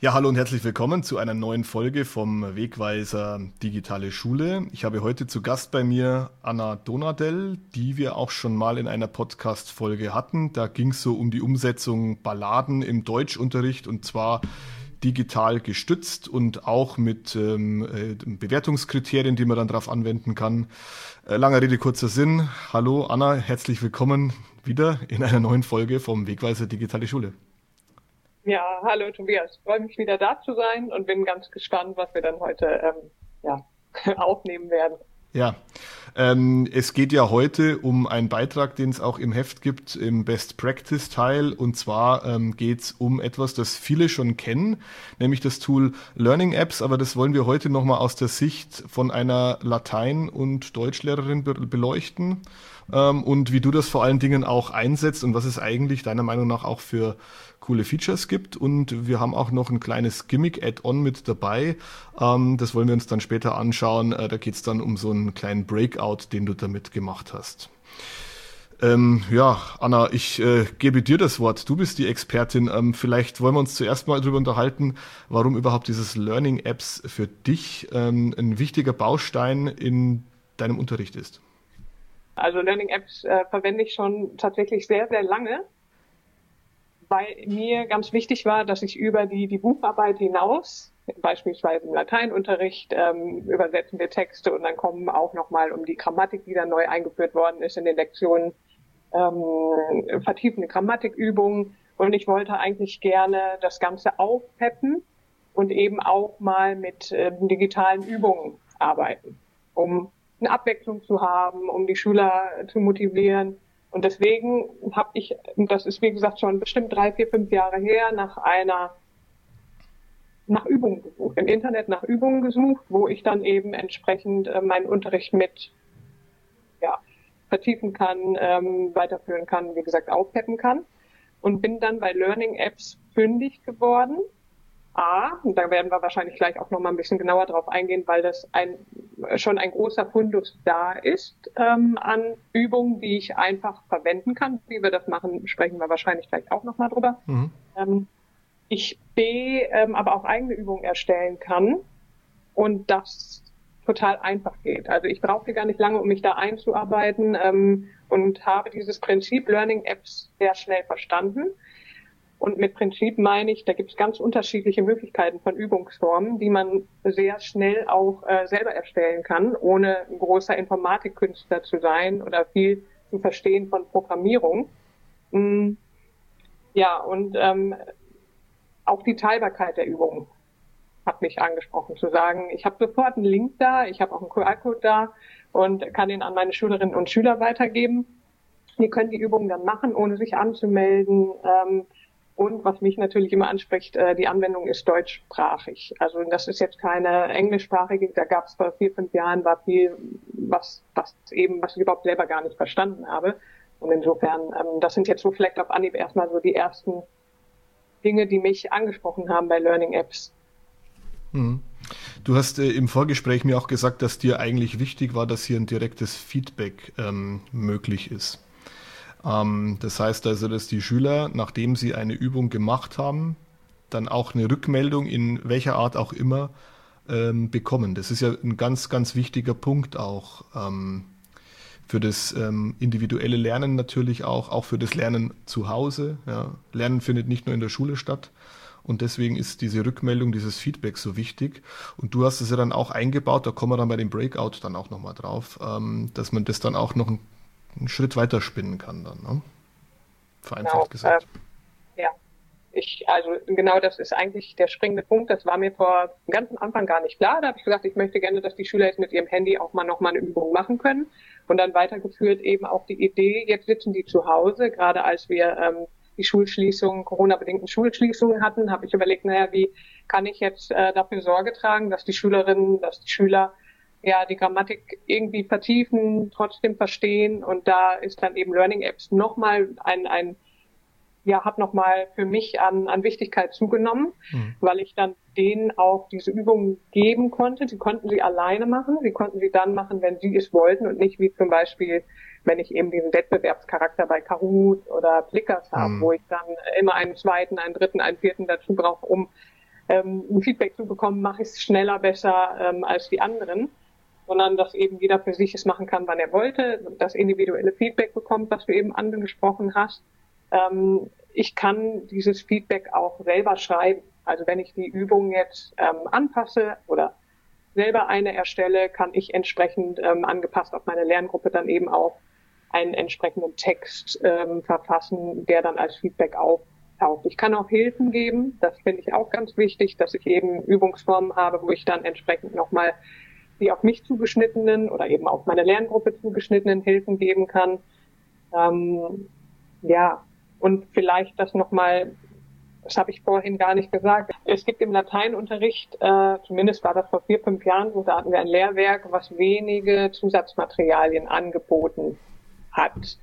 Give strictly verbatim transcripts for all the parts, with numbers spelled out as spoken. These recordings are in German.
Ja, hallo und herzlich willkommen zu einer neuen Folge vom Wegweiser Digitale Schule. Ich habe heute zu Gast bei mir Anna Donadel, die wir auch schon mal in einer Podcast-Folge hatten. Da ging es so um die Umsetzung Balladen im Deutschunterricht und zwar digital gestützt und auch mit ähm, äh, Bewertungskriterien, die man dann darauf anwenden kann. Äh, langer Rede, kurzer Sinn. Hallo Anna, herzlich willkommen wieder in einer neuen Folge vom Wegweiser Digitale Schule. Ja, hallo Tobias. Ich freue mich wieder da zu sein und bin ganz gespannt, was wir dann heute ähm, ja, aufnehmen werden. Ja, ähm, es geht ja heute um einen Beitrag, den es auch im Heft gibt, im Best Practice Teil. Und zwar ähm, geht es um etwas, das viele schon kennen, nämlich das Tool Learning Apps. Aber das wollen wir heute nochmal aus der Sicht von einer Latein- und Deutschlehrerin be- beleuchten. Ähm, und wie du das vor allen Dingen auch einsetzt und was es eigentlich deiner Meinung nach auch für coole Features gibt. Und wir haben auch noch ein kleines Gimmick-Add-on mit dabei. Ähm, das wollen wir uns dann später anschauen. Äh, da geht es dann um so einen kleinen Breakout, den du damit gemacht hast. Ähm, ja, Anna, ich äh, gebe dir das Wort. Du bist die Expertin. Ähm, vielleicht wollen wir uns zuerst mal darüber unterhalten, warum überhaupt dieses Learning Apps für dich ähm, ein wichtiger Baustein in deinem Unterricht ist. Also Learning Apps äh, verwende ich schon tatsächlich sehr, sehr lange, weil mir ganz wichtig war, dass ich über die, die Bucharbeit hinaus, beispielsweise im Lateinunterricht, ähm, übersetzen wir Texte und dann kommen auch nochmal um die Grammatik, die dann neu eingeführt worden ist in den Lektionen, ähm, vertiefende Grammatikübungen. Und ich wollte eigentlich gerne das Ganze aufpeppen und eben auch mal mit äh, digitalen Übungen arbeiten, um eine Abwechslung zu haben, um die Schüler zu motivieren. Und deswegen habe ich, das ist wie gesagt schon bestimmt drei, vier, fünf Jahre her, nach einer, nach Übungen gesucht, im Internet nach Übungen gesucht, wo ich dann eben entsprechend äh, meinen Unterricht mit, ja, vertiefen kann, ähm, weiterführen kann, wie gesagt, aufpeppen kann. Und bin dann bei Learning Apps fündig geworden. A, und da werden wir wahrscheinlich gleich auch noch mal ein bisschen genauer drauf eingehen, weil das ein, schon ein großer Fundus da ist ähm, an Übungen, die ich einfach verwenden kann. Wie wir das machen, sprechen wir wahrscheinlich gleich auch noch mal drüber. Mhm. Ähm, ich B, ähm, aber auch eigene Übungen erstellen kann und das total einfach geht. Also ich brauchte gar nicht lange, um mich da einzuarbeiten ähm, und habe dieses Prinzip Learning Apps sehr schnell verstanden. Und mit Prinzip meine ich, da gibt es ganz unterschiedliche Möglichkeiten von Übungsformen, die man sehr schnell auch äh, selber erstellen kann, ohne ein großer Informatikkünstler zu sein oder viel zu verstehen von Programmierung. Mm, ja, und ähm, auch die Teilbarkeit der Übungen hat mich angesprochen, zu sagen, ich habe sofort einen Link da, ich habe auch einen Q R-Code da und kann den an meine Schülerinnen und Schüler weitergeben. Die können die Übungen dann machen, ohne sich anzumelden. Ähm, Und was mich natürlich immer anspricht, äh, die Anwendung ist deutschsprachig. Also das ist jetzt keine englischsprachige, da gab es vor vier, fünf Jahren war viel, was, was eben, was ich überhaupt selber gar nicht verstanden habe. Und insofern, ähm, das sind jetzt so vielleicht auf Anhieb erstmal so die ersten Dinge, die mich angesprochen haben bei Learning Apps. Mhm. Du hast äh, im Vorgespräch mir auch gesagt, dass dir eigentlich wichtig war, dass hier ein direktes Feedback ähm, möglich ist. Das heißt also, dass die Schüler, nachdem sie eine Übung gemacht haben, dann auch eine Rückmeldung in welcher Art auch immer ähm, bekommen. Das ist ja ein ganz, ganz wichtiger Punkt auch ähm, für das ähm, individuelle Lernen natürlich auch, auch für das Lernen zu Hause. Ja. Lernen findet nicht nur in der Schule statt und deswegen ist diese Rückmeldung, dieses Feedback so wichtig. Und du hast es ja dann auch eingebaut, da kommen wir dann bei dem Breakout dann auch nochmal drauf, ähm, dass man das dann auch noch ein einen Schritt weiter spinnen kann dann, ne? Vereinfacht genau, gesagt. Äh, ja, ich, also genau das ist eigentlich der springende Punkt. Das war mir vor dem ganzen Anfang gar nicht klar. Da habe ich gesagt, ich möchte gerne, dass die Schüler jetzt mit ihrem Handy auch mal noch mal eine Übung machen können. Und dann weitergeführt eben auch die Idee, jetzt sitzen die zu Hause, gerade als wir ähm, die Schulschließungen, Corona-bedingten Schulschließungen hatten, habe ich überlegt, naja, wie kann ich jetzt äh, dafür Sorge tragen, dass die Schülerinnen, dass die Schüler ja die Grammatik irgendwie vertiefen, trotzdem verstehen. Und da ist dann eben Learning Apps nochmal ein, ein ja, hat nochmal für mich an, an Wichtigkeit zugenommen, mhm. weil ich dann denen auch diese Übungen geben konnte. Sie konnten sie alleine machen. Sie konnten sie dann machen, wenn sie es wollten und nicht wie zum Beispiel, wenn ich eben diesen Wettbewerbscharakter bei Kahoot oder Plickers habe, mhm. wo ich dann immer einen zweiten, einen dritten, einen vierten dazu brauche, um ähm, ein Feedback zu bekommen, mache ich es schneller, besser ähm, als die anderen, sondern dass eben jeder für sich es machen kann, wann er wollte, das individuelle Feedback bekommt, was du eben angesprochen hast. Ähm, ich kann dieses Feedback auch selber schreiben. Also wenn ich die Übung jetzt ähm, anpasse oder selber eine erstelle, kann ich entsprechend ähm, angepasst auf meine Lerngruppe dann eben auch einen entsprechenden Text ähm, verfassen, der dann als Feedback auftaucht. Ich kann auch Hilfen geben, das finde ich auch ganz wichtig, dass ich eben Übungsformen habe, wo ich dann entsprechend nochmal die auf mich zugeschnittenen oder eben auf meine Lerngruppe zugeschnittenen Hilfen geben kann. Ähm, ja, und vielleicht das nochmal, das habe ich vorhin gar nicht gesagt. Es gibt im Lateinunterricht, äh, zumindest war das vor vier, fünf Jahren, so, da hatten wir ein Lehrwerk, was wenige Zusatzmaterialien angeboten hat.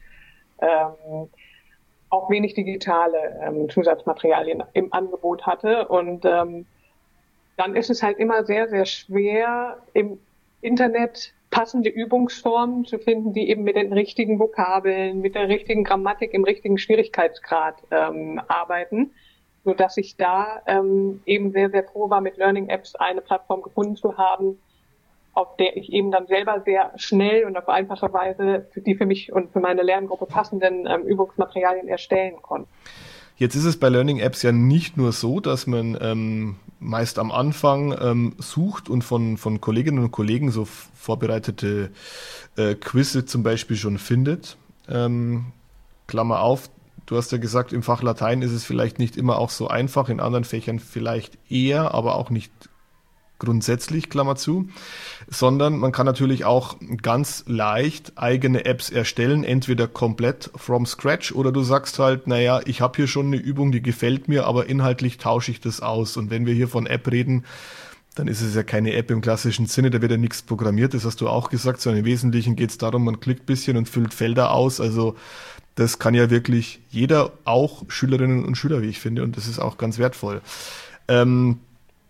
Ähm, auch wenig digitale ähm, Zusatzmaterialien im Angebot hatte. Und ähm, dann ist es halt immer sehr, sehr schwer, im Internet passende Übungsformen zu finden, die eben mit den richtigen Vokabeln, mit der richtigen Grammatik im richtigen Schwierigkeitsgrad ähm, arbeiten, so dass ich da ähm, eben sehr, sehr froh war, mit Learning Apps eine Plattform gefunden zu haben, auf der ich eben dann selber sehr schnell und auf einfache Weise für die für mich und für meine Lerngruppe passenden ähm, Übungsmaterialien erstellen konnte. Jetzt ist es bei Learning Apps ja nicht nur so, dass man ähm, meist am Anfang ähm, sucht und von, von Kolleginnen und Kollegen so vorbereitete äh, Quizze zum Beispiel schon findet. Ähm, Klammer auf, du hast ja gesagt, im Fach Latein ist es vielleicht nicht immer auch so einfach, in anderen Fächern vielleicht eher, aber auch nicht grundsätzlich, Klammer zu, sondern man kann natürlich auch ganz leicht eigene Apps erstellen, entweder komplett from scratch oder du sagst halt, naja, ich habe hier schon eine Übung, die gefällt mir, aber inhaltlich tausche ich das aus. Und wenn wir hier von App reden, dann ist es ja keine App im klassischen Sinne, da wird ja nichts programmiert, das hast du auch gesagt, sondern im Wesentlichen geht es darum, man klickt ein bisschen und füllt Felder aus, also das kann ja wirklich jeder, auch Schülerinnen und Schüler, wie ich finde, und das ist auch ganz wertvoll. Ähm,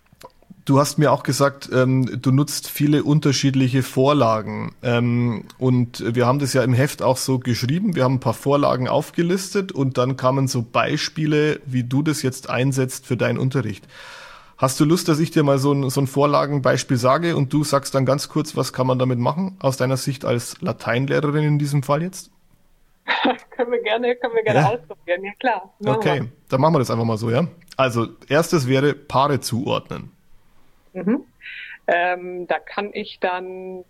Du hast mir auch gesagt, ähm, du nutzt viele unterschiedliche Vorlagen ähm, und wir haben das ja im Heft auch so geschrieben. Wir haben ein paar Vorlagen aufgelistet und dann kamen so Beispiele, wie du das jetzt einsetzt für deinen Unterricht. Hast du Lust, dass ich dir mal so ein, so ein Vorlagenbeispiel sage und du sagst dann ganz kurz, was kann man damit machen, aus deiner Sicht als Lateinlehrerin in diesem Fall jetzt? können wir gerne, können wir gerne Ja. ausprobieren, ja klar. Okay, wir. dann machen wir das einfach mal so, ja? Also, erstes wäre Paare zuordnen. Mhm. Ähm, da kann ich dann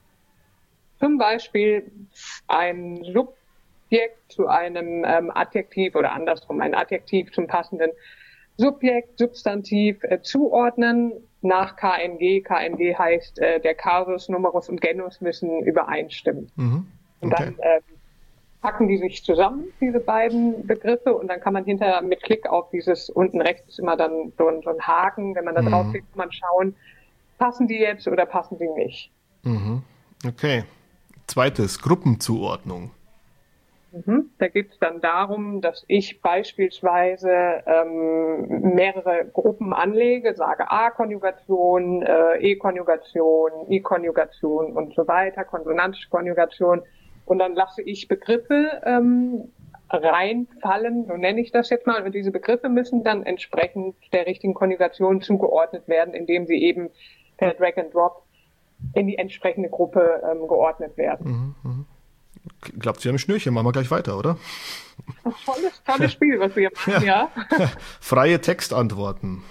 zum Beispiel ein Subjekt zu einem ähm, Adjektiv oder andersrum ein Adjektiv zum passenden Subjekt, Substantiv äh, zuordnen nach K N G. K N G heißt, äh, der Kasus, Numerus und Genus müssen übereinstimmen. Mhm. Okay. Und dann äh, packen die sich zusammen, diese beiden Begriffe, und dann kann man hinterher mit Klick auf dieses, unten rechts ist immer dann so ein, so ein Haken, wenn man da drauf klickt, kann man schauen, passen die jetzt oder passen die nicht. Mhm. Okay. Zweites, Gruppenzuordnung. Mhm. Da geht es dann darum, dass ich beispielsweise ähm, mehrere Gruppen anlege, sage A-Konjugation, äh, E-Konjugation, I-Konjugation und so weiter, konsonantische Konjugation. Und dann lasse ich Begriffe ähm, reinfallen, so nenne ich das jetzt mal. Und diese Begriffe müssen dann entsprechend der richtigen Konjugation zugeordnet werden, indem sie eben per Drag and Drop in die entsprechende Gruppe ähm, geordnet werden. Mhm, mh. Klappt ja im Schnürchen, machen wir gleich weiter, oder? Tolles, tolles Spiel, was wir hier machen, ja. ja. Freie Textantworten.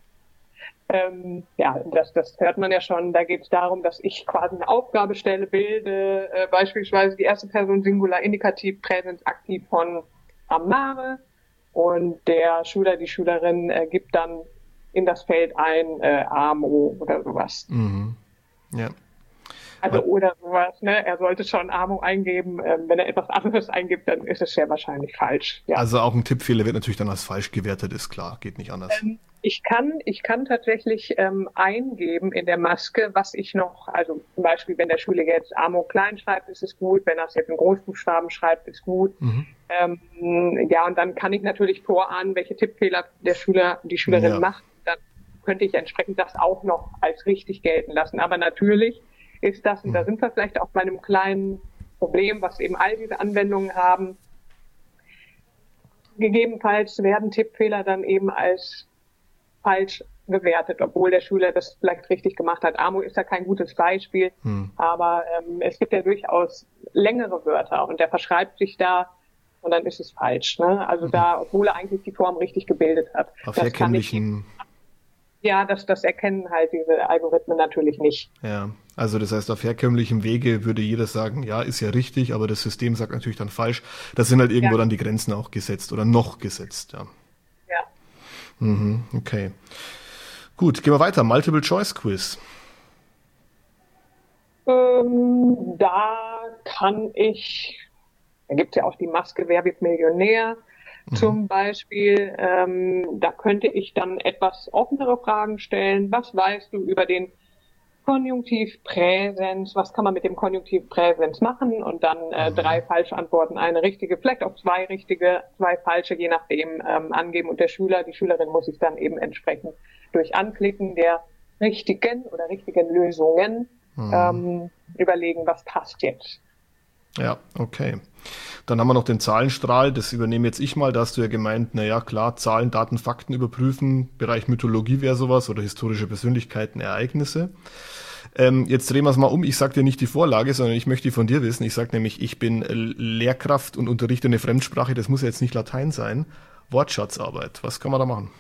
Ähm, ja, das, das hört man ja schon. Da geht es darum, dass ich quasi eine Aufgabe stelle, bilde äh, beispielsweise die erste Person Singular, Indikativ, Präsens, Aktiv von Amare, und der Schüler, die Schülerin äh, gibt dann in das Feld ein äh, Amo oder sowas. Mhm. Ja. Also oder sowas, ne? Er sollte schon Amo eingeben. Ähm, wenn er etwas anderes eingibt, dann ist es sehr wahrscheinlich falsch. Ja. Also auch ein Tippfehler wird natürlich dann als falsch gewertet, ist klar, geht nicht anders. Ähm, ich kann, ich kann tatsächlich ähm, eingeben in der Maske, was ich noch, also zum Beispiel, wenn der Schüler jetzt Amo klein schreibt, ist es gut. Wenn er es jetzt in Großbuchstaben schreibt, ist gut. Mhm. Ähm, ja, und dann kann ich natürlich vorahnen, welche Tippfehler der Schüler, die Schülerin ja. macht. Dann könnte ich entsprechend das auch noch als richtig gelten lassen. Aber natürlich ist das, und da sind wir vielleicht auch bei einem kleinen Problem, was eben all diese Anwendungen haben. Gegebenenfalls werden Tippfehler dann eben als falsch gewertet, obwohl der Schüler das vielleicht richtig gemacht hat. Amo ist ja kein gutes Beispiel, hm. aber ähm, es gibt ja durchaus längere Wörter und der verschreibt sich da und dann ist es falsch. Ne? Also mhm. da, obwohl er eigentlich die Form richtig gebildet hat. Auf das herkömmlichen... Ja, das, das erkennen halt diese Algorithmen natürlich nicht. Ja, also das heißt, auf herkömmlichem Wege würde jeder sagen, ja, ist ja richtig, aber das System sagt natürlich dann falsch. Da sind halt irgendwo ja. dann die Grenzen auch gesetzt oder noch gesetzt, ja. Ja. Mhm, okay. Gut, gehen wir weiter. Multiple-Choice-Quiz. Ähm, da kann ich, da gibt's ja auch die Maske Wer wird Millionär mhm. zum Beispiel. Ähm, da könnte ich dann etwas offenere Fragen stellen. Was weißt du über den Konjunktiv Präsens? Was kann man mit dem Konjunktiv Präsens machen? Und dann äh, mhm. drei falsche Antworten, eine richtige, vielleicht auch zwei richtige, zwei falsche, je nachdem ähm, angeben. Und der Schüler, die Schülerin muss sich dann eben entsprechend durch Anklicken der richtigen oder richtigen Lösungen mhm. ähm, überlegen, was passt jetzt. Ja, okay. Dann haben wir noch den Zahlenstrahl, das übernehme jetzt ich mal. Da hast du ja gemeint, naja, klar, Zahlen, Daten, Fakten überprüfen, Bereich Mythologie wäre sowas oder historische Persönlichkeiten, Ereignisse. Ähm, jetzt drehen wir es mal um. Ich sage dir nicht die Vorlage, sondern ich möchte die von dir wissen. Ich sage nämlich, ich bin Lehrkraft und unterrichte eine Fremdsprache, das muss ja jetzt nicht Latein sein. Wortschatzarbeit, was kann man da machen?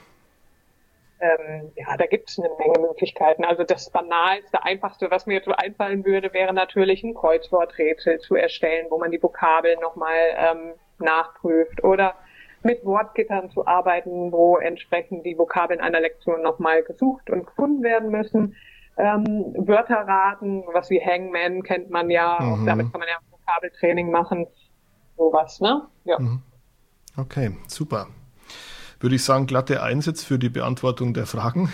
Ähm, ja, da gibt es eine Menge Möglichkeiten. Also das Banalste, Einfachste, was mir jetzt so einfallen würde, wäre natürlich ein Kreuzworträtsel zu erstellen, wo man die Vokabeln nochmal ähm, nachprüft. Oder mit Wortgittern zu arbeiten, wo entsprechend die Vokabeln einer Lektion nochmal gesucht und gefunden werden müssen. Ähm, Wörter raten, was wie Hangman kennt man ja. Mhm. Auch damit kann man ja Vokabeltraining machen. Sowas, ne? Ja. Mhm. Okay, super. Würde ich sagen, glatte Eins jetzt für die Beantwortung der Fragen.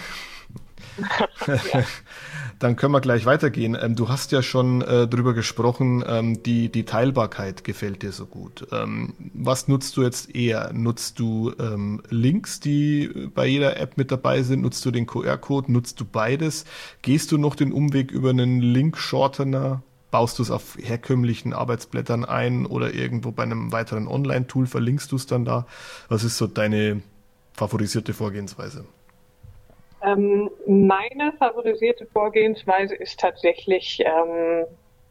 Ja. Dann können wir gleich weitergehen. Ähm, du hast ja schon äh, drüber gesprochen, ähm, die, die Teilbarkeit gefällt dir so gut. Ähm, was nutzt du jetzt eher? Nutzt du ähm, Links, die bei jeder App mit dabei sind? Nutzt du den Q R-Code? Nutzt du beides? Gehst du noch den Umweg über einen Link-Shortener? Baust du es auf herkömmlichen Arbeitsblättern ein oder irgendwo bei einem weiteren Online-Tool verlinkst du es dann da? Was ist so deine favorisierte Vorgehensweise? Ähm, meine favorisierte Vorgehensweise ist tatsächlich, ähm,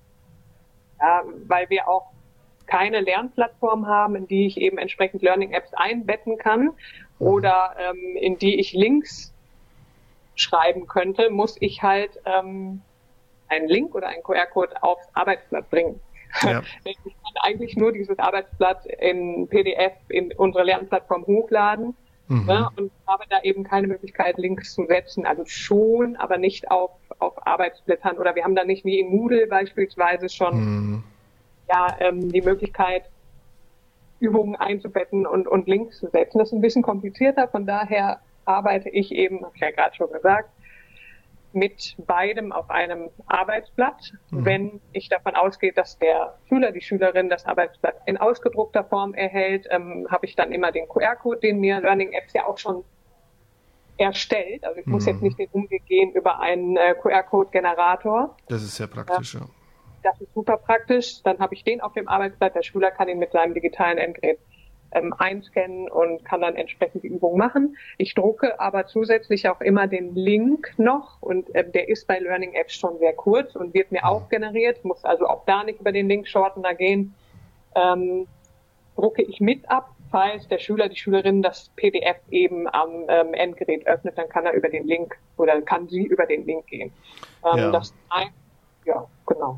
ja, weil wir auch keine Lernplattform haben, in die ich eben entsprechend Learning-Apps einbetten kann mhm. oder ähm, in die ich Links schreiben könnte, muss ich halt ähm, einen Link oder einen Q R-Code aufs Arbeitsblatt bringen. Ja. Ich kann eigentlich nur dieses Arbeitsblatt in P D F in unsere Lernplattform hochladen. Mhm. Ne, und habe da eben keine Möglichkeit, Links zu setzen. Also schon, aber nicht auf, auf Arbeitsblättern. Oder wir haben da nicht wie in Moodle beispielsweise schon mhm. ja, ähm, die Möglichkeit, Übungen einzubetten und, und Links zu setzen. Das ist ein bisschen komplizierter. Von daher arbeite ich eben, habe ich ja gerade schon gesagt, mit beidem auf einem Arbeitsblatt. Mhm. Wenn ich davon ausgehe, dass der Schüler, die Schülerin das Arbeitsblatt in ausgedruckter Form erhält, ähm, habe ich dann immer den Q R-Code, den mir Learning Apps ja auch schon erstellt. Also ich mhm. muss jetzt nicht den Umweg gehen über einen äh, Q R-Code-Generator. Das ist sehr praktisch, ja. ja. Das ist super praktisch. Dann habe ich den auf dem Arbeitsblatt. Der Schüler kann ihn mit seinem digitalen Endgerät ähm, einscannen und kann dann entsprechend die Übung machen. Ich drucke aber zusätzlich auch immer den Link noch und äh, der ist bei Learning Apps schon sehr kurz und wird mir auch generiert, muss also auch da nicht über den Link-Shortener gehen. Ähm, drucke ich mit ab, falls der Schüler, die Schülerin das P D F eben am ähm, Endgerät öffnet, dann kann er über den Link oder kann sie über den Link gehen. Ähm, ja. Das ein, ja, genau.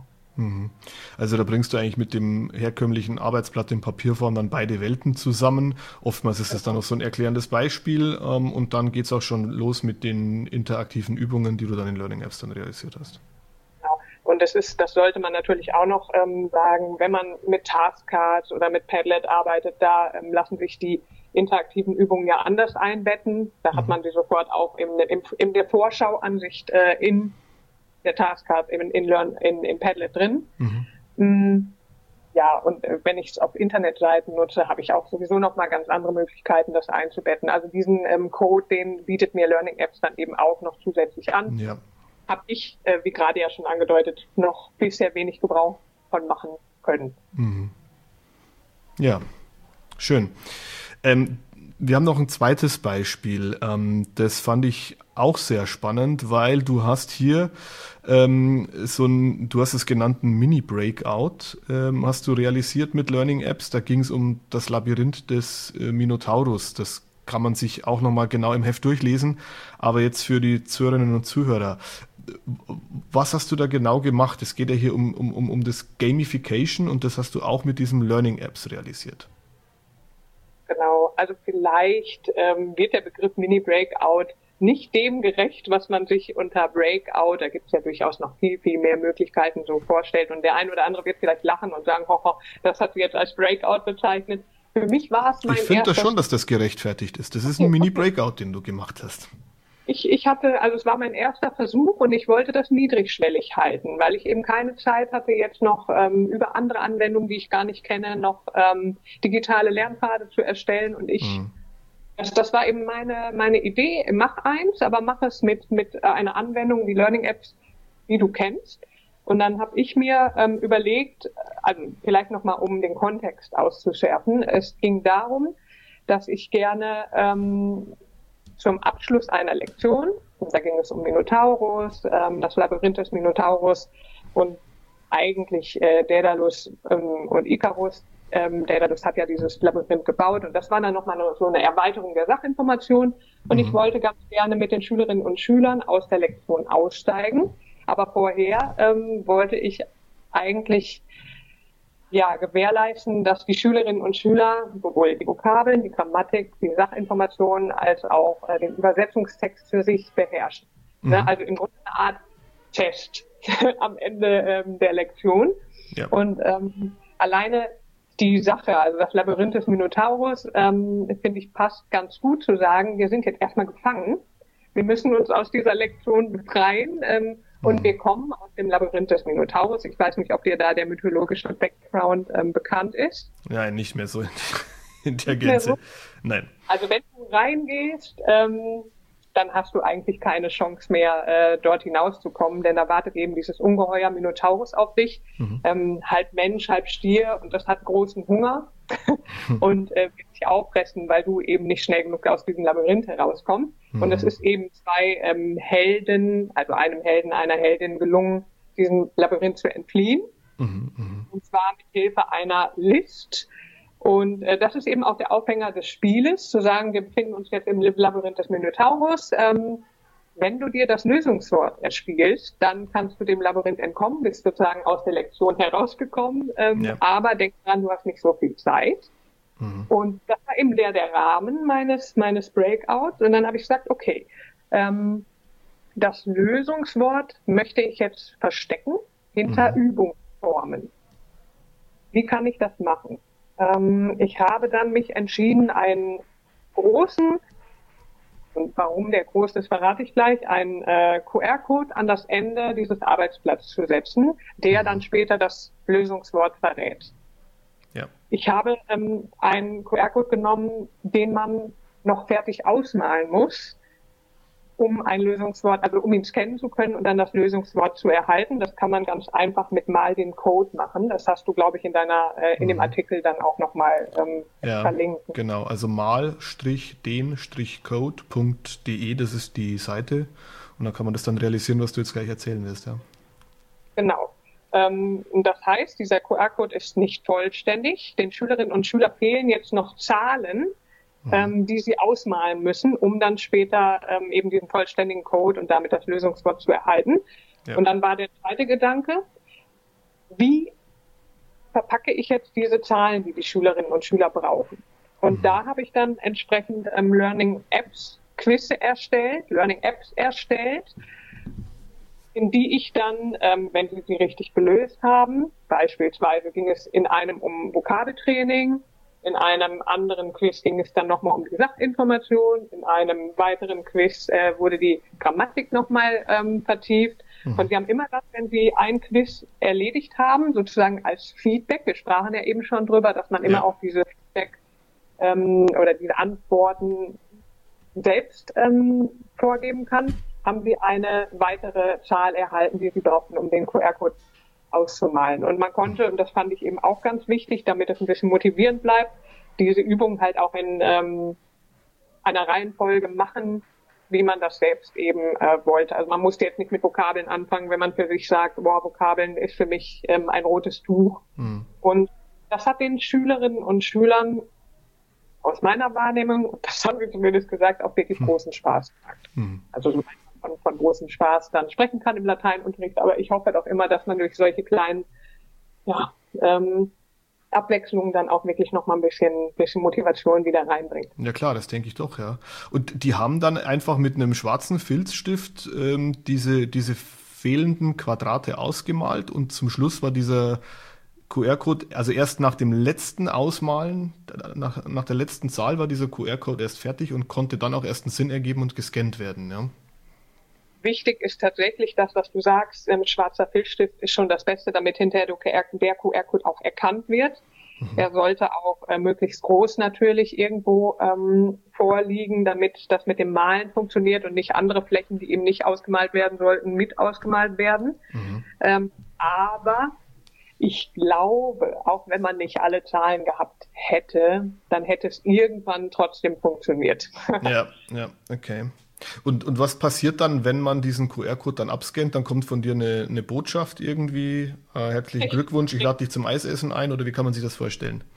Also da bringst du eigentlich mit dem herkömmlichen Arbeitsblatt in Papierform dann beide Welten zusammen. Oftmals ist es dann noch so ein erklärendes Beispiel ähm, und dann geht's auch schon los mit den interaktiven Übungen, die du dann in Learning Apps dann realisiert hast. Genau. Und das ist, das sollte man natürlich auch noch ähm, sagen, wenn man mit Taskcards oder mit Padlet arbeitet, da ähm, lassen sich die interaktiven Übungen ja anders einbetten. Da mhm. hat man die sofort auch im, im, in der Vorschauansicht äh, in der Taskcard in, in, Learn, in, in Padlet drin. Mhm. Ja, und äh, wenn ich es auf Internetseiten nutze, habe ich auch sowieso noch mal ganz andere Möglichkeiten, das einzubetten. Also diesen ähm, Code, den bietet mir Learning Apps dann eben auch noch zusätzlich an. Ja. Habe ich, äh, wie gerade ja schon angedeutet, noch bisher wenig Gebrauch von machen können. Mhm. Ja, schön. Ähm, Wir haben noch ein zweites Beispiel. Ähm, das fand ich auch sehr spannend, weil du hast hier ähm, so ein, du hast es genannt, ein Mini-Breakout, ähm, hast du realisiert mit Learning Apps. Da ging es um das Labyrinth des äh, Minotaurus. Das kann man sich auch nochmal genau im Heft durchlesen. Aber jetzt für die Zuhörerinnen und Zuhörer, was hast du da genau gemacht? Es geht ja hier um, um, um, um das Gamification und das hast du auch mit diesen Learning Apps realisiert. Genau, also vielleicht ähm, wird der Begriff Mini-Breakout nicht dem gerecht, was man sich unter Breakout, da gibt es ja durchaus noch viel, viel mehr Möglichkeiten, so vorstellt. Und der ein oder andere wird vielleicht lachen und sagen, hoho, das hat sie jetzt als Breakout bezeichnet. Für mich war es mein Ich finde das erster schon, dass das gerechtfertigt ist. Das ist ein Mini-Breakout, den du gemacht hast. Ich, ich hatte, also es war mein erster Versuch und ich wollte das niedrigschwellig halten, weil ich eben keine Zeit hatte, jetzt noch ähm, über andere Anwendungen, die ich gar nicht kenne, noch ähm, digitale Lernpfade zu erstellen. Und ich, mhm. das, das war eben meine meine Idee, mach eins, aber mach es mit mit einer Anwendung, die Learning Apps, die du kennst. Und dann habe ich mir ähm, überlegt, also vielleicht nochmal, um den Kontext auszuschärfen, es ging darum, dass ich gerne ähm, zum Abschluss einer Lektion, da ging es um Minotaurus, ähm, das Labyrinth des Minotaurus und eigentlich äh, Daedalus ähm, und Ikarus. Ähm, Daedalus hat ja dieses Labyrinth gebaut und das war dann nochmal so eine Erweiterung der Sachinformation und mhm. ich wollte ganz gerne mit den Schülerinnen und Schülern aus der Lektion aussteigen, aber vorher ähm, wollte ich eigentlich ja, gewährleisten, dass die Schülerinnen und Schüler sowohl die Vokabeln, die Grammatik, die Sachinformationen als auch äh, den Übersetzungstext für sich beherrschen. Mhm. Ne? Also im Grunde eine Art Test am Ende ähm, der Lektion. Ja. Und ähm, alleine die Sache, also das Labyrinth des Minotaurus, ähm, finde ich, passt ganz gut zu sagen, wir sind jetzt erstmal gefangen. Wir müssen uns aus dieser Lektion befreien. Ähm, Und wir kommen aus dem Labyrinth des Minotaurus. Ich weiß nicht, ob dir da der mythologische Background ähm, bekannt ist. Nein, nicht mehr so in, in der Gänze. So? Nein. Also wenn du reingehst, ähm, dann hast du eigentlich keine Chance mehr, äh, dort hinauszukommen, denn da wartet eben dieses Ungeheuer Minotaurus auf dich. Mhm. Ähm, halb Mensch, halb Stier und das hat großen Hunger und äh, wird dich auffressen, weil du eben nicht schnell genug aus diesem Labyrinth herauskommst. Mhm. Und es ist eben zwei ähm, Helden, also einem Helden, einer Heldin gelungen, diesem Labyrinth zu entfliehen. Mhm, mh. Und zwar mit Hilfe einer List. Und äh, das ist eben auch der Aufhänger des Spieles, zu sagen, wir befinden uns jetzt im Labyrinth des Minotaurus. Ähm, wenn du dir das Lösungswort erspielst, dann kannst du dem Labyrinth entkommen, bist sozusagen aus der Lektion herausgekommen. Ähm, ja. Aber denk dran, du hast nicht so viel Zeit. Mhm. Und das war eben der, der Rahmen meines, meines Breakouts. Und dann habe ich gesagt, okay, ähm, das Lösungswort möchte ich jetzt verstecken hinter mhm. Übungsformen. Wie kann ich das machen? Ähm, ich habe dann mich entschieden, einen großen, und warum der groß ist, verrate ich gleich, einen äh, Q R-Code an das Ende dieses Arbeitsblatts zu setzen, der dann später das Lösungswort verrät. Ja. Ich habe ähm, einen Q R-Code genommen, den man noch fertig ausmalen muss, um ein Lösungswort, also um ihn scannen zu können und dann das Lösungswort zu erhalten. Das kann man ganz einfach mit Mal den Code machen. Das hast du, glaube ich, in deiner, äh, in mhm. dem Artikel dann auch nochmal ähm, ja, verlinkt. Genau, also mal den code punkt de, das ist die Seite. Und dann kann man das dann realisieren, was du jetzt gleich erzählen wirst, ja. Genau. Ähm, das heißt, dieser Q R-Code ist nicht vollständig. Den Schülerinnen und Schülern fehlen jetzt noch Zahlen, Ähm, die sie ausmalen müssen, um dann später ähm, eben diesen vollständigen Code und damit das Lösungswort zu erhalten. Ja. Und dann war der zweite Gedanke, wie verpacke ich jetzt diese Zahlen, die die Schülerinnen und Schüler brauchen? Und mhm. da habe ich dann entsprechend ähm, Learning Apps Quizze erstellt, Learning Apps erstellt, in die ich dann, ähm, wenn sie sie richtig gelöst haben, beispielsweise ging es in einem um Vokabeltraining, in einem anderen Quiz ging es dann nochmal um die Sachinformation. In einem weiteren Quiz äh, wurde die Grammatik nochmal ähm, vertieft. Mhm. Und Sie haben immer das, wenn Sie ein Quiz erledigt haben, sozusagen als Feedback. Wir sprachen ja eben schon drüber, dass man immer ja. auch diese Feedback ähm, oder diese Antworten selbst ähm, vorgeben kann. Haben Sie eine weitere Zahl erhalten, die Sie brauchten, um den Q R-Code auszumalen. Und man konnte, und das fand ich eben auch ganz wichtig, damit es ein bisschen motivierend bleibt, diese Übung halt auch in ähm, einer Reihenfolge machen, wie man das selbst eben äh, wollte. Also man musste jetzt nicht mit Vokabeln anfangen, wenn man für sich sagt, boah, Vokabeln ist für mich ähm, ein rotes Tuch. Mhm. Und das hat den Schülerinnen und Schülern aus meiner Wahrnehmung, das haben wir zumindest gesagt, auch wirklich mhm. großen Spaß gemacht. Mhm. Also so von, von großem Spaß dann sprechen kann im Lateinunterricht, aber ich hoffe doch immer, dass man durch solche kleinen ja, ähm, Abwechslung dann auch wirklich noch mal ein bisschen, bisschen Motivation wieder reinbringt. Ja klar, das denke ich doch, ja. Und die haben dann einfach mit einem schwarzen Filzstift ähm, diese, diese fehlenden Quadrate ausgemalt und zum Schluss war dieser Q R-Code, also erst nach dem letzten Ausmalen, nach, nach der letzten Zahl war dieser Q R-Code erst fertig und konnte dann auch erst einen Sinn ergeben und gescannt werden, ja. Wichtig ist tatsächlich das, was du sagst, ein schwarzer Filzstift ist schon das Beste, damit hinterher der Q R-Code auch erkannt wird. Mhm. Er sollte auch äh, möglichst groß natürlich irgendwo ähm, vorliegen, damit das mit dem Malen funktioniert und nicht andere Flächen, die eben nicht ausgemalt werden sollten, mit ausgemalt werden. Mhm. Ähm, aber ich glaube, auch wenn man nicht alle Zahlen gehabt hätte, dann hätte es irgendwann trotzdem funktioniert. Ja, ja, okay. Und, und was passiert dann, wenn man diesen Q R-Code dann abscannt? Dann kommt von dir eine, eine Botschaft irgendwie, äh, herzlichen Glückwunsch, ich lade dich zum Eisessen ein, oder wie kann man sich das vorstellen?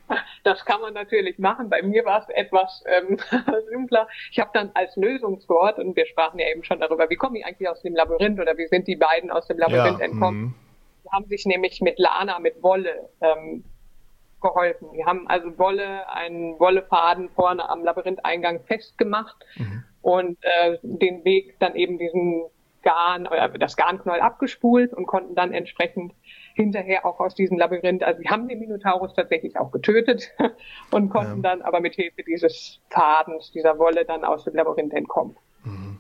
Das kann man natürlich machen. Bei mir war es etwas ähm, simpler. Ich habe dann als Lösungswort, und wir sprachen ja eben schon darüber, wie komme ich eigentlich aus dem Labyrinth oder wie sind die beiden aus dem Labyrinth ja, entkommen? Mm. Die haben sich nämlich mit Lana, mit Wolle ähm, geholfen. Die haben also Wolle, einen Wollefaden vorne am Labyrintheingang festgemacht. Mhm. Und äh, den Weg dann eben diesen Garn, oder das Garnknäuel abgespult und konnten dann entsprechend hinterher auch aus diesem Labyrinth, also die haben den Minotaurus tatsächlich auch getötet und konnten ja. dann aber mit Hilfe dieses Fadens, dieser Wolle dann aus dem Labyrinth entkommen. Mhm.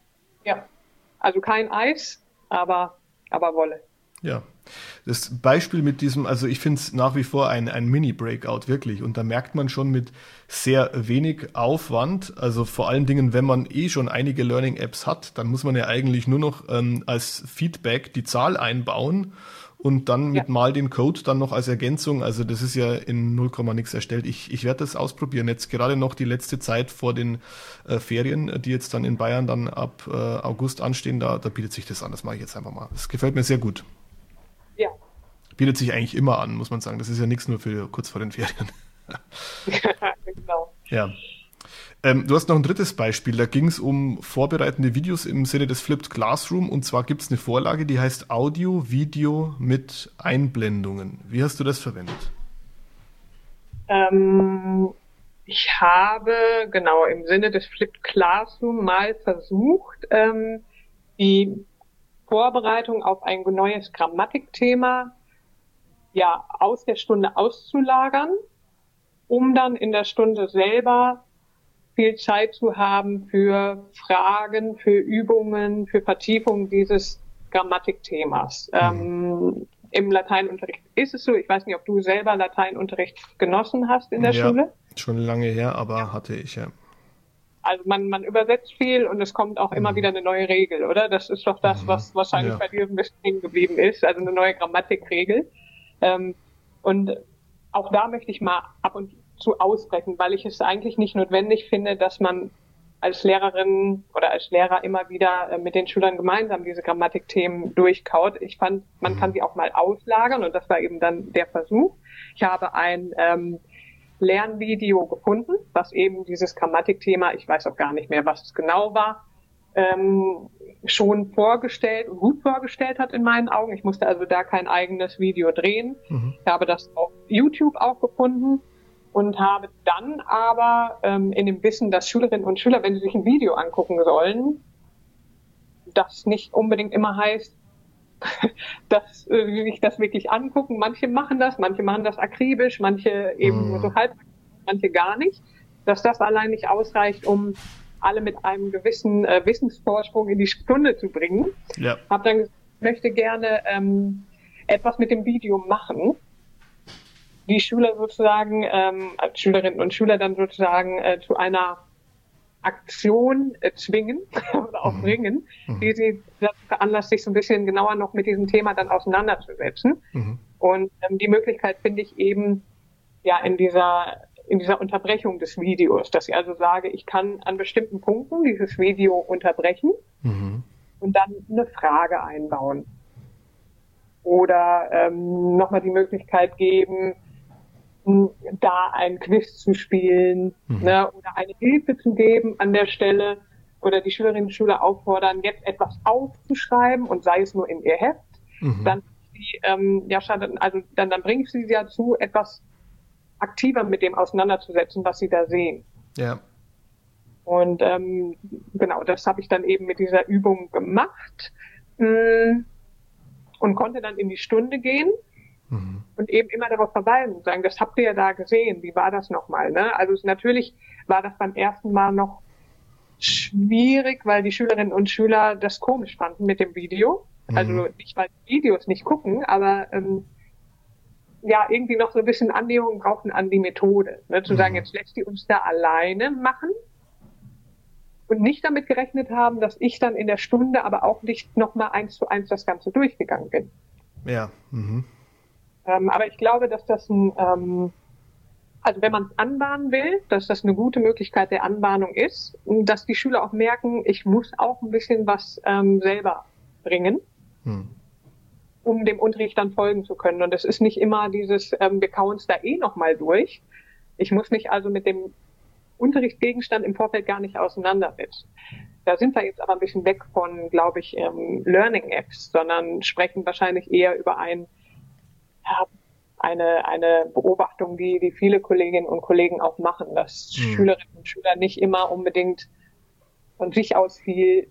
Ja, also kein Eis, aber, aber Wolle. Ja, das Beispiel mit diesem, also ich finde es nach wie vor ein, ein Mini-Breakout, wirklich. Und da merkt man schon mit sehr wenig Aufwand, also vor allen Dingen, wenn man eh schon einige Learning-Apps hat, dann muss man ja eigentlich nur noch ähm, als Feedback die Zahl einbauen und dann mit ja. mal den Code dann noch als Ergänzung. Also das ist ja in null Komma nix erstellt. Ich, ich werde das ausprobieren. Jetzt gerade noch die letzte Zeit vor den äh, Ferien, die jetzt dann in Bayern dann ab äh, August anstehen, da, da bietet sich das an. Das mache ich jetzt einfach mal. Das gefällt mir sehr gut. Ja. Bietet sich eigentlich immer an, muss man sagen. Das ist ja nichts nur für kurz vor den Ferien. Genau. Ja. Ähm, du hast noch ein drittes Beispiel. Da ging es um vorbereitende Videos im Sinne des Flipped Classroom. Und zwar gibt es eine Vorlage, die heißt Audio, Video mit Einblendungen. Wie hast du das verwendet? Ähm, ich habe, genau, im Sinne des Flipped Classroom mal versucht, ähm, die Vorbereitung auf ein neues Grammatikthema ja aus der Stunde auszulagern, um dann in der Stunde selber viel Zeit zu haben für Fragen, für Übungen, für Vertiefung dieses Grammatikthemas. Mhm. Ähm, im Lateinunterricht ist es so, ich weiß nicht, ob du selber Lateinunterricht genossen hast in der ja, Schule. Schon lange her, aber hatte ich, ja. Also man, man übersetzt viel und es kommt auch immer mhm. wieder eine neue Regel, oder? Das ist doch das, was wahrscheinlich ja. bei dir ein bisschen hängen geblieben ist, also eine neue Grammatikregel. Ähm, und auch da möchte ich mal ab und zu ausbrechen, weil ich es eigentlich nicht notwendig finde, dass man als Lehrerin oder als Lehrer immer wieder äh, mit den Schülern gemeinsam diese Grammatikthemen durchkaut. Ich fand, man mhm. kann sie auch mal auslagern und das war eben dann der Versuch. Ich habe ein ähm, Lernvideo gefunden, was eben dieses Grammatikthema, ich weiß auch gar nicht mehr, was es genau war, ähm, schon vorgestellt und gut vorgestellt hat in meinen Augen. Ich musste also da kein eigenes Video drehen. Mhm. Ich habe das auf YouTube auch gefunden und habe dann aber ähm, in dem Wissen, dass Schülerinnen und Schüler, wenn sie sich ein Video angucken sollen, das nicht unbedingt immer heißt, dass äh, sich das wirklich angucken. Manche machen das, manche machen das akribisch, manche eben nur so halb, manche gar nicht. Dass das allein nicht ausreicht, um alle mit einem gewissen äh, Wissensvorsprung in die Stunde zu bringen. Ja. Hab dann gesagt, ich möchte gerne ähm, etwas mit dem Video machen. Die Schüler sozusagen, ähm, Schülerinnen und Schüler dann sozusagen äh, zu einer Aktion äh, zwingen oder auch bringen, mhm. die sie dazu veranlasst, sich so ein bisschen genauer noch mit diesem Thema dann auseinanderzusetzen. Mhm. Und ähm, die Möglichkeit finde ich eben ja in dieser in dieser Unterbrechung des Videos, dass ich also sage, ich kann an bestimmten Punkten dieses Video unterbrechen mhm. und dann eine Frage einbauen. Oder ähm, nochmal die Möglichkeit geben, da ein Quiz zu spielen mhm. ne, oder eine Hilfe zu geben an der Stelle oder die Schülerinnen und Schüler auffordern, jetzt etwas aufzuschreiben und sei es nur in ihr Heft, mhm. dann, die, ähm, ja, also dann, dann bringe ich sie dazu, etwas aktiver mit dem auseinanderzusetzen, was sie da sehen. Ja. Und ähm, genau, das habe ich dann eben mit dieser Übung gemacht mh, und konnte dann in die Stunde gehen. Mhm. Und eben immer darauf verweisen und sagen, das habt ihr ja da gesehen, wie war das nochmal, ne? Also es, natürlich war das beim ersten Mal noch schwierig, weil die Schülerinnen und Schüler das komisch fanden mit dem Video. Mhm. Also nicht, weil die Videos nicht gucken, aber ähm, ja, irgendwie noch so ein bisschen Annäherung brauchen an die Methode. Ne? Zu mhm. sagen, jetzt lässt die uns da alleine machen und nicht damit gerechnet haben, dass ich dann in der Stunde aber auch nicht nochmal eins zu eins das Ganze durchgegangen bin. Ja, mhm. Ähm, aber ich glaube, dass das ein, ähm, also wenn man es anbahnen will, dass das eine gute Möglichkeit der Anbahnung ist, dass die Schüler auch merken, ich muss auch ein bisschen was ähm, selber bringen, hm. um dem Unterricht dann folgen zu können. Und es ist nicht immer dieses, ähm, wir kauen es da eh nochmal durch. Ich muss mich also mit dem Unterrichtsgegenstand im Vorfeld gar nicht auseinandersetzen. Da sind wir jetzt aber ein bisschen weg von, glaube ich, ähm, Learning-Apps, sondern sprechen wahrscheinlich eher über ein eine eine Beobachtung, die die viele Kolleginnen und Kollegen auch machen, dass mhm. Schülerinnen und Schüler nicht immer unbedingt von sich aus viel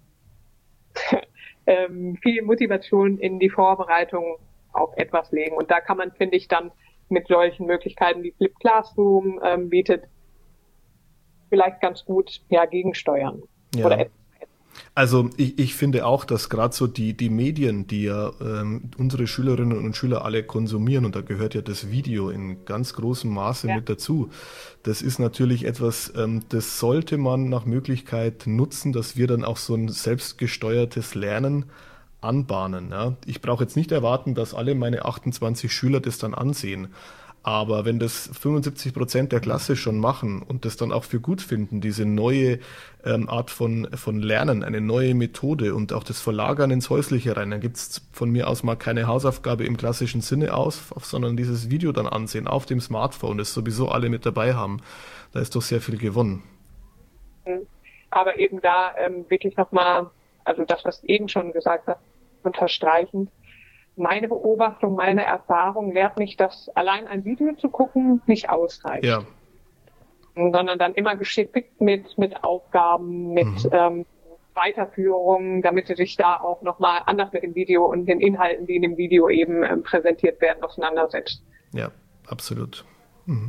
ähm, viel Motivation in die Vorbereitung auf etwas legen. Und da kann man, finde ich, dann mit solchen Möglichkeiten, die Flip Classroom ähm, bietet, vielleicht ganz gut ja gegensteuern. Ja. Oder etwas. Also ich, ich finde auch, dass gerade so die, die Medien, die ja ähm, unsere Schülerinnen und Schüler alle konsumieren, und da gehört ja das Video in ganz großem Maße ja. mit dazu, das ist natürlich etwas, ähm, das sollte man nach Möglichkeit nutzen, dass wir dann auch so ein selbstgesteuertes Lernen anbahnen. Ja? Ich brauche jetzt nicht erwarten, dass alle meine achtundzwanzig Schüler das dann ansehen. Aber wenn das fünfundsiebzig Prozent der Klasse schon machen und das dann auch für gut finden, diese neue ähm, Art von, von Lernen, eine neue Methode und auch das Verlagern ins Häusliche rein, dann gibt's von mir aus mal keine Hausaufgabe im klassischen Sinne aus, sondern dieses Video dann ansehen auf dem Smartphone, das sowieso alle mit dabei haben. Da ist doch sehr viel gewonnen. Aber eben da ähm, wirklich nochmal, also das, was ich eben schon gesagt habe, unterstreichend, meine Beobachtung, meine Erfahrung lehrt mich, dass allein ein Video zu gucken nicht ausreicht. Ja. Sondern dann immer geschickt mit, mit Aufgaben, mit mhm. ähm, Weiterführungen, damit sie sich da auch nochmal anders mit dem Video und den Inhalten, die in dem Video eben ähm, präsentiert werden, auseinandersetzt. Ja, absolut. Mhm.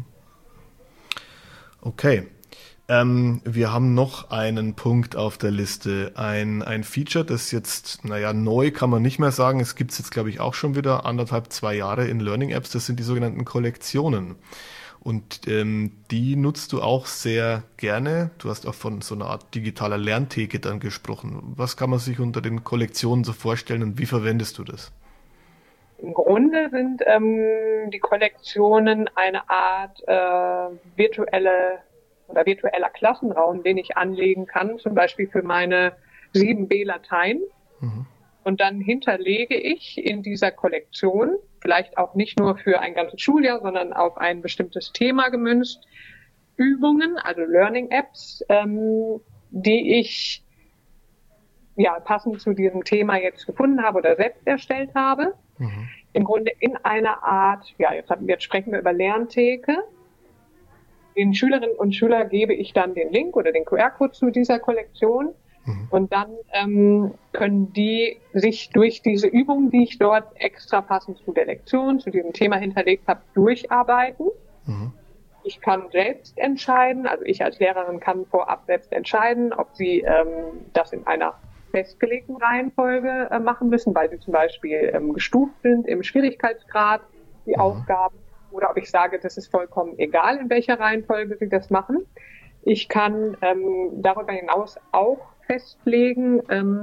Okay. Ähm, wir haben noch einen Punkt auf der Liste, ein, ein Feature, das jetzt, naja, neu kann man nicht mehr sagen, es gibt es jetzt, glaube ich, auch schon wieder anderthalb, zwei Jahre in Learning Apps, das sind die sogenannten Kollektionen. Und ähm, die nutzt du auch sehr gerne. Du hast auch von so einer Art digitaler Lerntheke dann gesprochen. Was kann man sich unter den Kollektionen so vorstellen und wie verwendest du das? Im Grunde sind ähm, die Kollektionen eine Art äh, virtuelle oder virtueller Klassenraum, den ich anlegen kann, zum Beispiel für meine sieben B Latein. Mhm. Und dann hinterlege ich in dieser Kollektion, vielleicht auch nicht nur für ein ganzes Schuljahr, sondern auf ein bestimmtes Thema gemünzt, Übungen, also Learning Apps, ähm, die ich ja passend zu diesem Thema jetzt gefunden habe oder selbst erstellt habe. Mhm. Im Grunde in einer Art, ja, jetzt, haben, jetzt sprechen wir über Lerntheke. Den Schülerinnen und Schülern gebe ich dann den Link oder den Q R-Code zu dieser Kollektion mhm. und dann ähm, können die sich durch diese Übungen, die ich dort extra passend zu der Lektion, zu diesem Thema hinterlegt habe, durcharbeiten. Mhm. Ich kann selbst entscheiden, also ich als Lehrerin kann vorab selbst entscheiden, ob sie ähm, das in einer festgelegten Reihenfolge äh, machen müssen, weil sie zum Beispiel ähm, gestuft sind im Schwierigkeitsgrad, die mhm. Aufgaben. Oder ob ich sage, das ist vollkommen egal, in welcher Reihenfolge sie das machen. Ich kann ähm, darüber hinaus auch festlegen, ähm,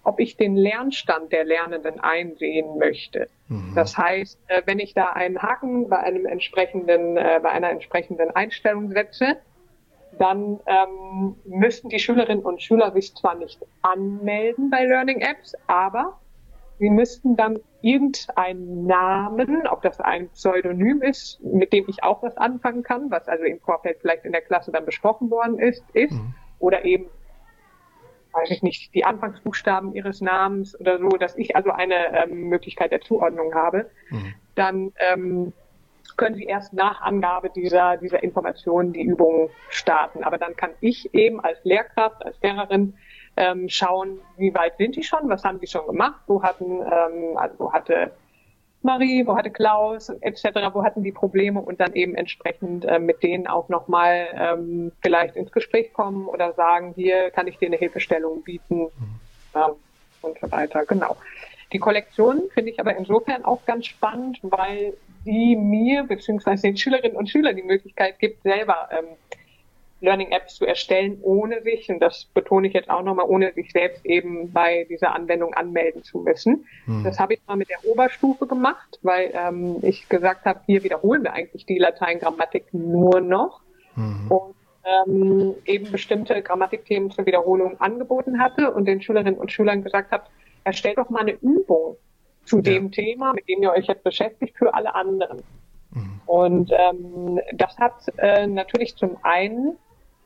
ob ich den Lernstand der Lernenden einsehen möchte. Mhm. Das heißt, wenn ich da einen Haken bei einem entsprechenden, bei einer entsprechenden Einstellung setze, dann ähm, müssen die Schülerinnen und Schüler sich zwar nicht anmelden bei Learning Apps, aber sie müssten dann irgendeinen Namen, ob das ein Pseudonym ist, mit dem ich auch was anfangen kann, was also im Vorfeld vielleicht in der Klasse dann besprochen worden ist, ist mhm. oder eben, weiß ich nicht, die Anfangsbuchstaben ihres Namens oder so, dass ich also eine ähm, Möglichkeit der Zuordnung habe, mhm. dann ähm, können Sie erst nach Angabe dieser, dieser Informationen die Übung starten. Aber dann kann ich eben als Lehrkraft, als Lehrerin ähm, schauen, wie weit sind die schon, was haben die schon gemacht, wo hatten, ähm, also wo hatte Marie, wo hatte Klaus et cetera, wo hatten die Probleme und dann eben entsprechend äh, mit denen auch nochmal ähm, vielleicht ins Gespräch kommen oder sagen, hier kann ich dir eine Hilfestellung bieten ähm, und so weiter. Genau. Die Kollektion finde ich aber insofern auch ganz spannend, weil die mir bzw. den Schülerinnen und Schülern die Möglichkeit gibt, selber ähm, Learning-Apps zu erstellen, ohne sich, und das betone ich jetzt auch nochmal, ohne sich selbst eben bei dieser Anwendung anmelden zu müssen. Hm. Das habe ich mal mit der Oberstufe gemacht, weil ähm, ich gesagt habe, hier wiederholen wir eigentlich die Latein-Grammatik nur noch hm. und ähm, eben bestimmte Grammatikthemen zur Wiederholung angeboten hatte und den Schülerinnen und Schülern gesagt habe, erstellt doch mal eine Übung zu ja. dem Thema, mit dem ihr euch jetzt beschäftigt, für alle anderen. Mhm. Und ähm, das hat äh, natürlich zum einen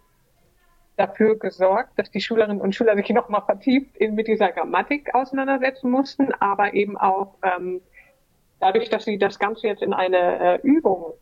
dafür gesorgt, dass die Schülerinnen und Schüler sich nochmal vertieft in, mit dieser Grammatik auseinandersetzen mussten, aber eben auch ähm, dadurch, dass sie das Ganze jetzt in eine äh, Übung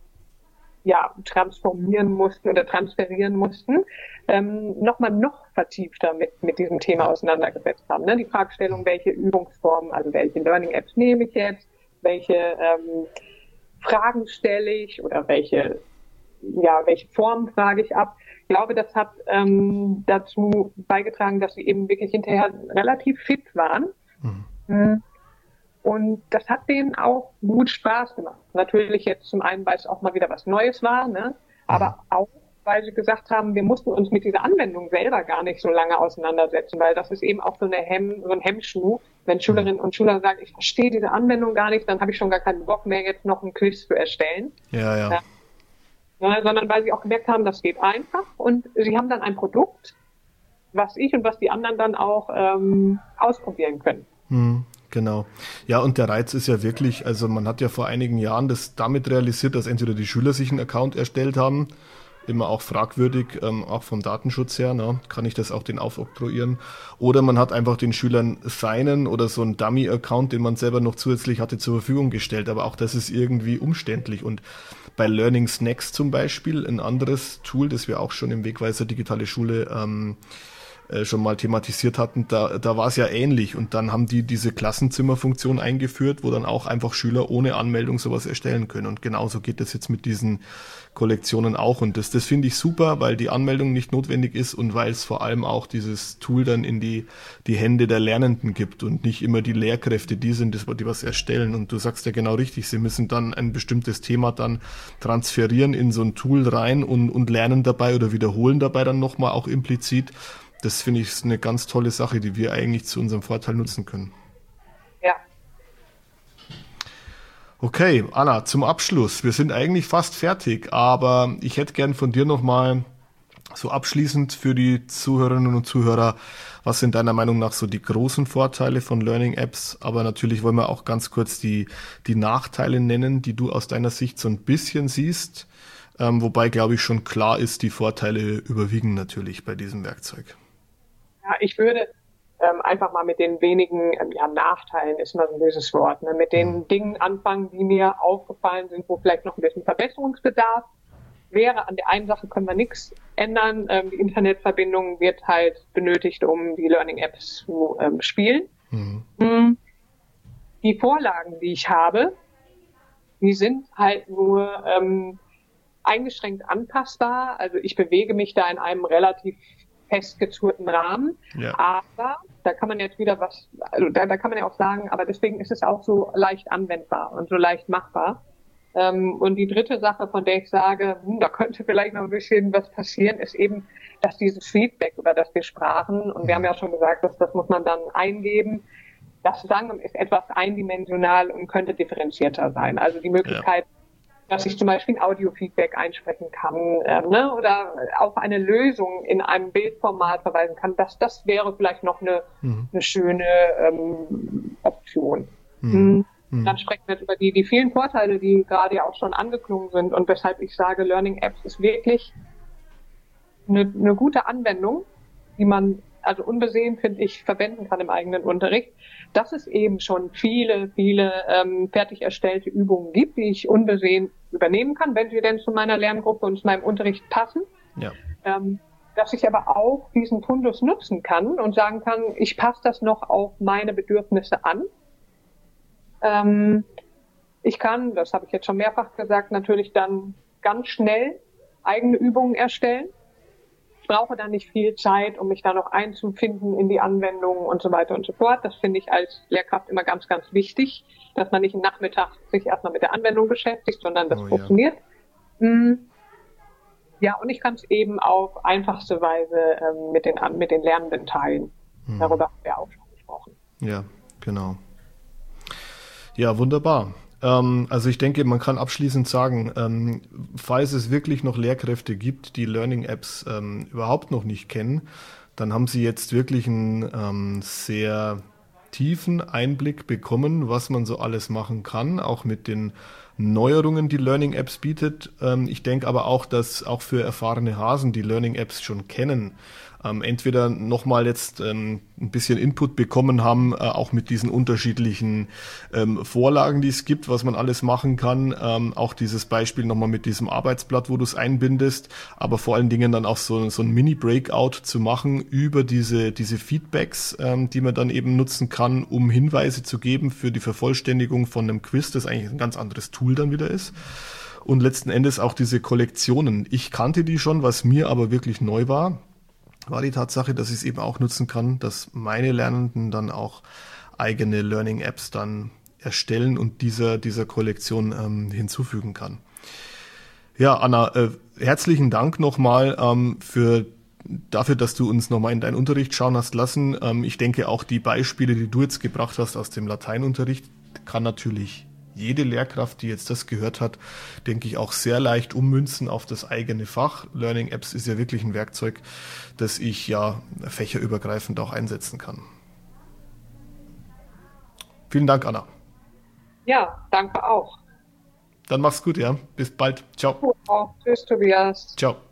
ja, transformieren mussten oder transferieren mussten, ähm, nochmal noch vertiefter mit, mit diesem Thema auseinandergesetzt haben. Ne? Die Fragestellung, welche Übungsformen, also welche Learning-Apps nehme ich jetzt, welche ähm, Fragen stelle ich oder welche, ja, welche Formen frage ich ab. Ich glaube, das hat ähm, dazu beigetragen, dass sie eben wirklich hinterher relativ fit waren. Mhm. Und das hat denen auch gut Spaß gemacht. Natürlich jetzt zum einen, weil es auch mal wieder was Neues war, ne? Aber auch, weil sie gesagt haben, wir mussten uns mit dieser Anwendung selber gar nicht so lange auseinandersetzen, weil das ist eben auch so, eine Hemm, so ein Hemmschuh. Wenn Schülerinnen und Schüler sagen, ich verstehe diese Anwendung gar nicht, dann habe ich schon gar keinen Bock mehr, jetzt noch einen Quiz zu erstellen. Ja, ja. ja sondern weil sie auch gemerkt haben, das geht einfach. Und sie haben dann ein Produkt, was ich und was die anderen dann auch ähm, ausprobieren können. Hm. Genau. Ja, und der Reiz ist ja wirklich, also man hat ja vor einigen Jahren das damit realisiert, dass entweder die Schüler sich einen Account erstellt haben, immer auch fragwürdig, ähm, auch vom Datenschutz her, ne, kann ich das auch den aufoktroyieren, oder man hat einfach den Schülern seinen oder so einen Dummy-Account, den man selber noch zusätzlich hatte, zur Verfügung gestellt, aber auch das ist irgendwie umständlich und bei Learning Snacks zum Beispiel, ein anderes Tool, das wir auch schon im Wegweiser Digitale Schule ähm, schon mal thematisiert hatten, da, da war es ja ähnlich und dann haben die diese Klassenzimmerfunktion eingeführt, wo dann auch einfach Schüler ohne Anmeldung sowas erstellen können und genauso geht das jetzt mit diesen Kollektionen auch und das, das finde ich super, weil die Anmeldung nicht notwendig ist und weil es vor allem auch dieses Tool dann in die, die Hände der Lernenden gibt und nicht immer die Lehrkräfte, die sind, die was erstellen und du sagst ja genau richtig, sie müssen dann ein bestimmtes Thema dann transferieren in so ein Tool rein und, und lernen dabei oder wiederholen dabei dann nochmal auch implizit. Das finde ich ist eine ganz tolle Sache, die wir eigentlich zu unserem Vorteil nutzen können. Ja. Okay, Anna, zum Abschluss. Wir sind eigentlich fast fertig, aber ich hätte gern von dir nochmal so abschließend für die Zuhörerinnen und Zuhörer, was sind deiner Meinung nach so die großen Vorteile von Learning Apps? Aber natürlich wollen wir auch ganz kurz die, die Nachteile nennen, die du aus deiner Sicht so ein bisschen siehst. Ähm, wobei, glaube ich, schon klar ist, die Vorteile überwiegen natürlich bei diesem Werkzeug. Ja, ich würde ähm, einfach mal mit den wenigen ähm, ja, Nachteilen, ist mal so ein böses Wort, ne, mit den mhm. Dingen anfangen, die mir aufgefallen sind, wo vielleicht noch ein bisschen Verbesserungsbedarf wäre. An der einen Sache können wir nichts ändern. Ähm, die Internetverbindung wird halt benötigt, um die Learning-Apps zu ähm, spielen. Mhm. Mhm. Die Vorlagen, die ich habe, die sind halt nur ähm, eingeschränkt anpassbar. Also ich bewege mich da in einem relativ festgezurrten Rahmen. Ja. Aber da kann man jetzt wieder was, also da, da kann man ja auch sagen, aber deswegen ist es auch so leicht anwendbar und so leicht machbar. Ähm, und die dritte Sache, von der ich sage, hm, da könnte vielleicht noch ein bisschen was passieren, ist eben, dass dieses Feedback, über das wir sprachen, und wir haben ja schon gesagt, dass das muss man dann eingeben, das Sagen ist etwas eindimensional und könnte differenzierter sein. Also die Möglichkeit, ja. dass ich zum Beispiel ein Audio-Feedback einsprechen kann, äh, ne, oder auf eine Lösung in einem Bildformat verweisen kann, das, das wäre vielleicht noch eine, mhm. eine schöne ähm, Option. Mhm. Mhm. Dann sprechen wir jetzt über die, die vielen Vorteile, die gerade ja auch schon angeklungen sind und weshalb ich sage, Learning Apps ist wirklich eine, eine gute Anwendung, die man also unbesehen, finde ich, verwenden kann im eigenen Unterricht, dass es eben schon viele, viele ähm, fertig erstellte Übungen gibt, die ich unbesehen übernehmen kann, wenn sie denn zu meiner Lerngruppe und zu meinem Unterricht passen. Ja. Ähm, dass ich aber auch diesen Fundus nutzen kann und sagen kann, ich passe das noch auf meine Bedürfnisse an. Ähm, ich kann, das habe ich jetzt schon mehrfach gesagt, natürlich dann ganz schnell eigene Übungen erstellen. Ich brauche da nicht viel Zeit, um mich da noch einzufinden in die Anwendung und so weiter und so fort. Das finde ich als Lehrkraft immer ganz, ganz wichtig, dass man nicht am Nachmittag sich erstmal mit der Anwendung beschäftigt, sondern das oh, funktioniert. Ja. ja, und ich kann es eben auf einfachste Weise ähm, mit den, mit den Lernenden teilen. Hm. Darüber haben wir auch schon gesprochen. Ja, genau. Ja, wunderbar. Also ich denke, man kann abschließend sagen, ähm, falls es wirklich noch Lehrkräfte gibt, die Learning-Apps ähm, überhaupt noch nicht kennen, dann haben sie jetzt wirklich einen ähm, sehr tiefen Einblick bekommen, was man so alles machen kann, auch mit den Neuerungen, die Learning-Apps bietet. Ähm, ich denke aber auch, dass auch für erfahrene Hasen, die Learning-Apps schon kennen, ähm, entweder nochmal jetzt ähm, ein bisschen Input bekommen haben, äh, auch mit diesen unterschiedlichen ähm, Vorlagen, die es gibt, was man alles machen kann. Ähm, auch dieses Beispiel nochmal mit diesem Arbeitsblatt, wo du es einbindest, aber vor allen Dingen dann auch so, so ein Mini-Breakout zu machen über diese, diese Feedbacks, ähm, die man dann eben nutzen kann, um Hinweise zu geben für die Vervollständigung von einem Quiz, das eigentlich ein ganz anderes Tool dann wieder ist. Und letzten Endes auch diese Kollektionen. Ich kannte die schon, was mir aber wirklich neu war, war die Tatsache, dass ich es eben auch nutzen kann, dass meine Lernenden dann auch eigene Learning-Apps dann erstellen und dieser, dieser Kollektion ähm, hinzufügen kann. Ja, Anna, äh, herzlichen Dank nochmal ähm, für dafür, dass du uns nochmal in deinen Unterricht schauen hast lassen. Ähm, ich denke auch die Beispiele, die du jetzt gebracht hast aus dem Lateinunterricht, kann natürlich jede Lehrkraft, die jetzt das gehört hat, denke ich, auch sehr leicht ummünzen auf das eigene Fach. Learning Apps ist ja wirklich ein Werkzeug, das ich ja fächerübergreifend auch einsetzen kann. Vielen Dank, Anna. Ja, danke auch. Dann mach's gut, ja. Bis bald. Ciao. Tschüss, Tobias. Ciao.